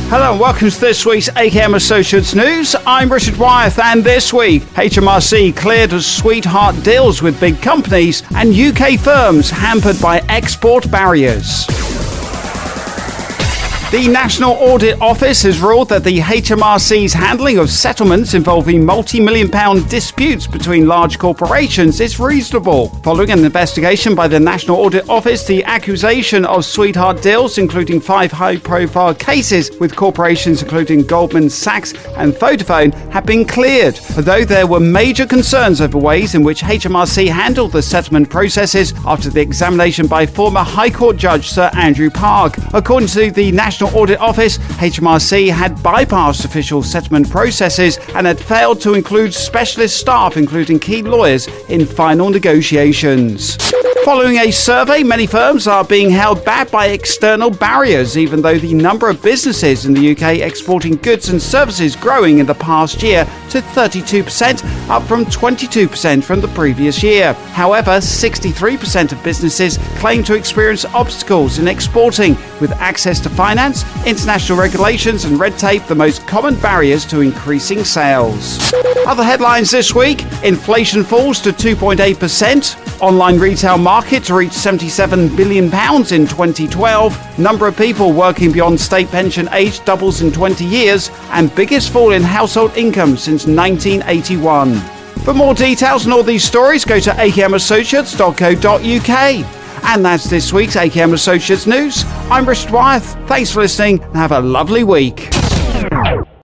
Hello and welcome to this week's AKM Associates News. I'm Richard Wyeth, and this week, HMRC cleared of sweetheart deals with big companies and UK firms hampered by export barriers. The National Audit Office has ruled that the HMRC's handling of settlements involving multi-million-pound disputes between large corporations is reasonable. Following an investigation by the National Audit Office, the accusation of sweetheart deals, including 5 high-profile cases with corporations including Goldman Sachs and Vodafone, have been cleared, although there were major concerns over ways in which HMRC handled the settlement processes after the examination by former High Court Judge Sir Andrew Park. According to the National Audit Office, HMRC had bypassed official settlement processes and had failed to include specialist staff, including key lawyers, in final negotiations. Following a survey, many firms are being held back by external barriers, even though the number of businesses in the UK exporting goods and services growing in the past year to 32%, up from 22% from the previous year. However, 63% of businesses claim to experience obstacles in exporting, with access to finance, international regulations and red tape the most common barriers to increasing sales. Other headlines this week: inflation falls to 2.8%, online retail markets reached £77 billion in 2012, number of people working beyond state pension age doubles in 20 years, and biggest fall in household income since 1981. For more details on all these stories, go to akmassociates.co.uk. And that's this week's AKM Associates News. I'm Richard Wyeth. Thanks for listening and have a lovely week.